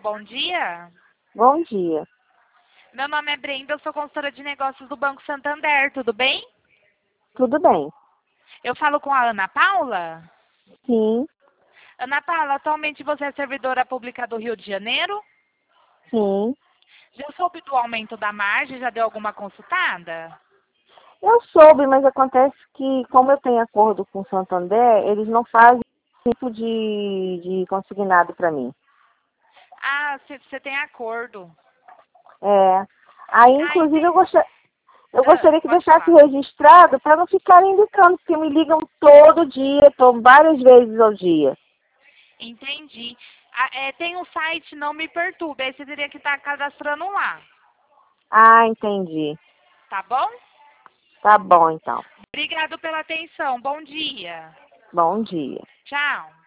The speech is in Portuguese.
bom dia. Bom dia. Meu nome é Brenda, eu sou consultora de negócios do Banco Santander, tudo bem? Tudo bem? Eu falo com a Ana Paula? Sim, Ana Paula, atualmente você é servidora pública do Rio de Janeiro? sim. Já soube do aumento da margem? Já deu alguma consultada? Eu soube, mas acontece que, como eu tenho acordo com o Santander, eles não fazem tipo de consignado para mim. Ah, você tem acordo. É. Aí, Ah, inclusive, entendi. eu gostaria que Pode deixasse falar. registrado para não ficarem indicando, porque me ligam todo dia, várias vezes ao dia. Entendi. Ah, tem um site Não Me Perturbe, aí você teria que estar cadastrando lá, Ah, entendi. tá bom? Tá bom, então. Obrigado pela atenção, bom dia. Bom dia. Tchau.